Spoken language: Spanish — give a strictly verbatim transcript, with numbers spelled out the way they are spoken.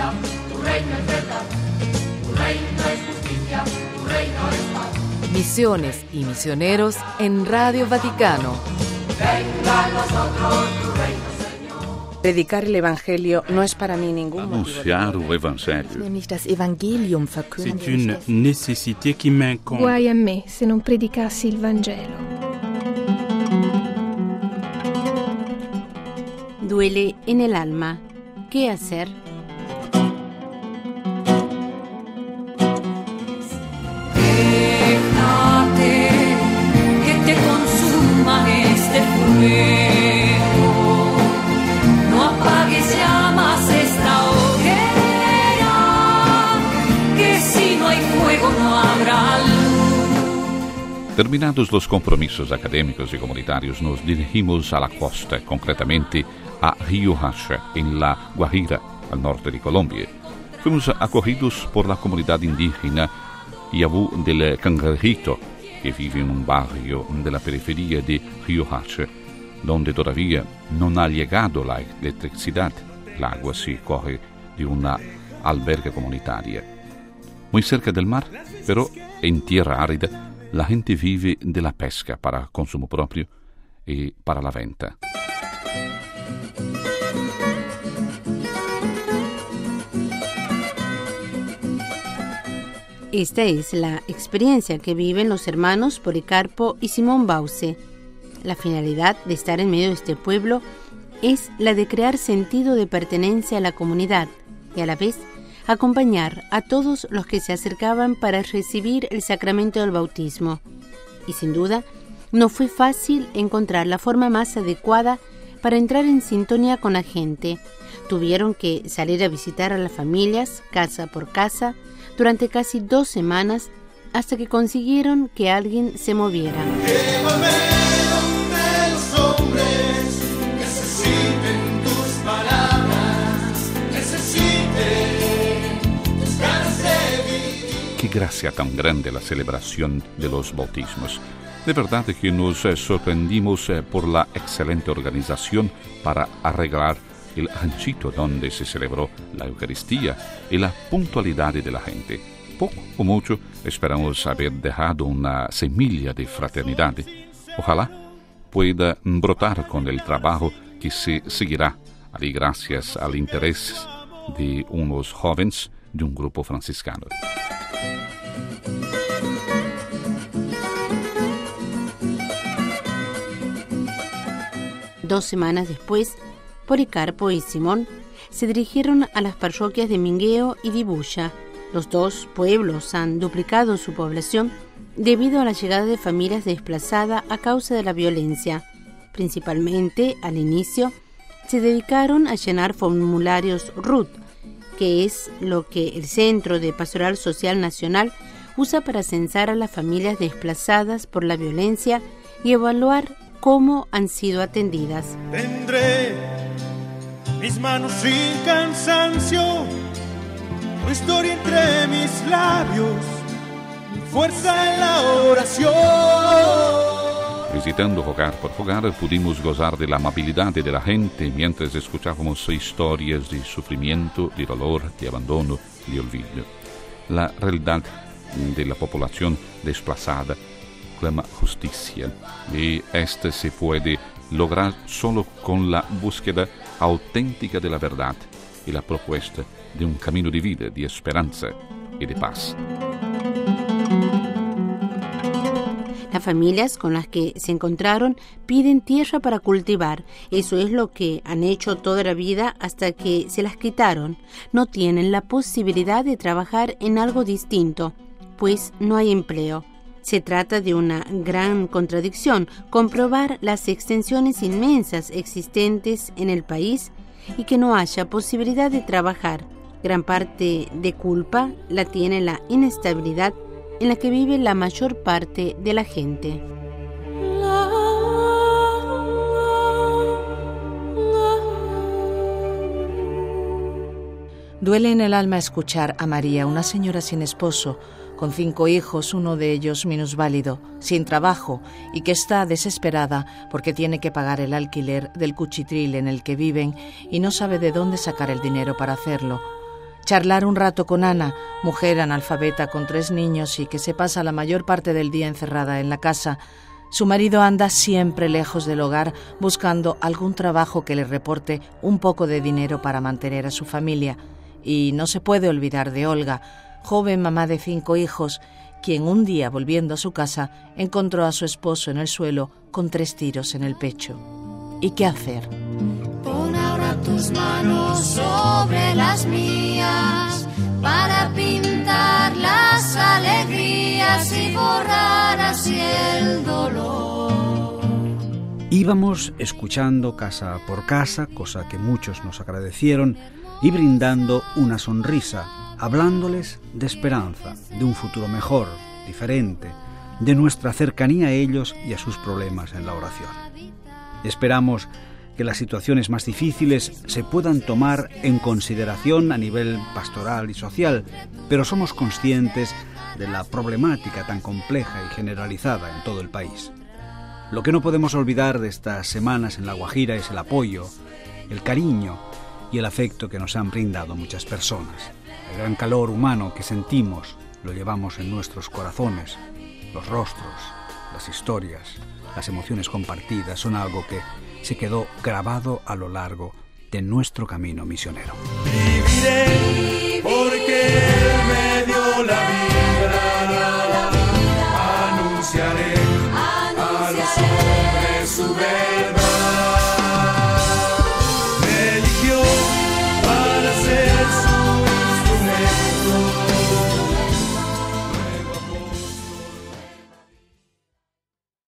justicia, tu reino es verdad, tu reino es justicia, tu reino es paz. Misiones y misioneros en Radio Vaticano. Venga a nosotros tu reino, Señor. Predicar el Evangelio no es para mí ningún Anunciar o Evangelho Nämlich das Evangelium verkünden. C'est une nécessité qui m'incombe. Guai a me se non predicassi il Vangelo. Duele en el alma. ¿Qué hacer? Déjate que te consuma este fuego, no apagues llamas esta hoguera, que si no hay fuego no habrá luz. Terminados los compromisos académicos y comunitarios, nos dirigimos a la costa, concretamente a Riohacha, en la Guajira, al norte de Colombia. Fuimos acogidos por la comunidad indígena Yabú del Cangrejito, que vive en un barrio de la periferia de Riohacha, donde todavía no ha llegado la electricidad. El agua se corre de una alberca comunitaria. Muy cerca del mar, pero en tierra árida, la gente vive de la pesca para consumo propio y para la venta. Esta es la experiencia que viven los hermanos Policarpo y Simón Bauce. La finalidad de estar en medio de este pueblo es la de crear sentido de pertenencia a la comunidad y a la vez acompañar a todos los que se acercaban para recibir el sacramento del bautismo. Y sin duda, no fue fácil encontrar la forma más adecuada para entrar en sintonía con la gente. Tuvieron que salir a visitar a las familias, casa por casa, durante casi dos semanas, hasta que consiguieron que alguien se moviera. Llévame donde los hombres necesiten tus palabras, necesiten tus ganas de vivir. Qué gracia tan grande la celebración de los bautismos. De verdad que nos eh, sorprendimos eh, por la excelente organización para arreglar el ranchito donde se celebró la Eucaristía y la puntualidad de la gente. Poco o mucho esperamos haber dejado una semilla de fraternidad. Ojalá pueda brotar con el trabajo que se seguirá, y gracias al interés de unos jóvenes de un grupo franciscano. Dos semanas después, Policarpo y Simón se dirigieron a las parroquias de Mingueo y Vibuya. Los dos pueblos han duplicado su población debido a la llegada de familias desplazadas a causa de la violencia. Principalmente, al inicio, se dedicaron a llenar formularios R U T, que es lo que el Centro de Pastoral Social Nacional usa para censar a las familias desplazadas por la violencia y evaluar cómo han sido atendidas. Tendré mis manos sin cansancio, tu historia entre mis labios, mi fuerza en la oración. Visitando hogar por hogar, pudimos gozar de la amabilidad de la gente mientras escuchábamos historias de sufrimiento, de dolor, de abandono, de olvido. La realidad de la población desplazada clama justicia, y esta se puede lograr solo con la búsqueda auténtica de la verdad y la propuesta de un camino de vida, de esperanza y de paz. Las familias con las que se encontraron piden tierra para cultivar. Eso es lo que han hecho toda la vida hasta que se las quitaron. No tienen la posibilidad de trabajar en algo distinto, pues no hay empleo. Se trata de una gran contradicción, comprobar las extensiones inmensas existentes en el país y que no haya posibilidad de trabajar. Gran parte de culpa la tiene la inestabilidad en la que vive la mayor parte de la gente. Duele en el alma escuchar a María, una señora sin esposo, con cinco hijos, uno de ellos minusválido, sin trabajo y que está desesperada porque tiene que pagar el alquiler del cuchitril en el que viven y no sabe de dónde sacar el dinero para hacerlo. charlar un rato con Ana, mujer analfabeta con tres niños y que se pasa la mayor parte del día encerrada en la casa. Su marido anda siempre lejos del hogar buscando algún trabajo que le reporte un poco de dinero para mantener a su familia. Y no se puede olvidar de Olga, joven mamá de cinco hijos, quien un día, volviendo a su casa, encontró a su esposo en el suelo con tres tiros en el pecho. ¿Y qué hacer? Pon ahora tus manos sobre las mías para pintar las alegrías y borrar así el dolor. Íbamos escuchando casa por casa, cosa que muchos nos agradecieron, y brindando una sonrisa, hablándoles de esperanza, de un futuro mejor, diferente, de nuestra cercanía a ellos y a sus problemas en la oración. Esperamos que las situaciones más difíciles se puedan tomar en consideración a nivel pastoral y social, pero somos conscientes de la problemática tan compleja y generalizada en todo el país. Lo que no podemos olvidar de estas semanas en La Guajira es el apoyo, el cariño y el afecto que nos han brindado muchas personas. El gran calor humano que sentimos lo llevamos en nuestros corazones. Los rostros, las historias, las emociones compartidas son algo que se quedó grabado a lo largo de nuestro camino misionero. Viviré porque